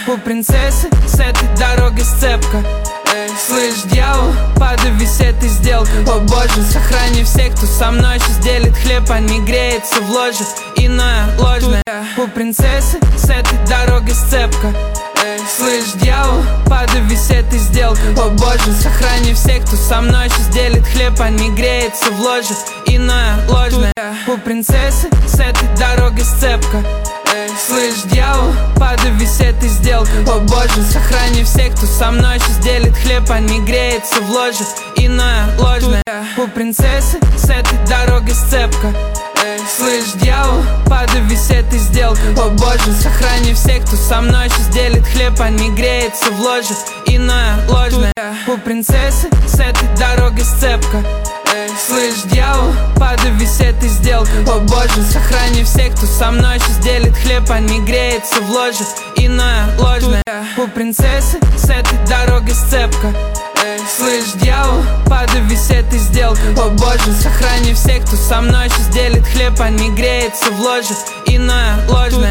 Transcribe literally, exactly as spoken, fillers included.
У принцессы с этой дорогой сцепка. Слышь, дьявол, падай, висит и сделка. О боже, сохрани всех, кто со мной сейчас делит хлеб, а не греется в ложе. Иное ложное. У принцессы с этой дорогой сцепка. Слышь, дьявол, падай, висит и сделка. О боже, сохрани всех, кто со мной сейчас делит хлеб, а не греется в ложе. Иное ложное. У принцессы с этой дорогой сцепка. Слышь, дьявол, падай, висит и сделка. О боже, сохрани всех, кто со мной сейчас делит хлеб, а не греется в ложе. Иное ложное. У принцессы с этой дорогой сцепка. Слышь, дьявол, падай, висит и сделка. О боже, сохрани всех, кто со мной сейчас делит хлеб, а не греется в ложе. Иное ложное. У принцессы с этой дорогой сцепка. Слышь, дьявол, падай, висит и сделка. О боже, сохрани всех, кто со мной сейчас делит хлеб, а не греется в ложе. Иное ложное. У принцессы с этой дорогой сцепка. Слышь, дьявол, падай, висит и сделка. О боже, сохрани всех, кто со мной сейчас делит хлеб, а не греется в ложе. Иное ложное.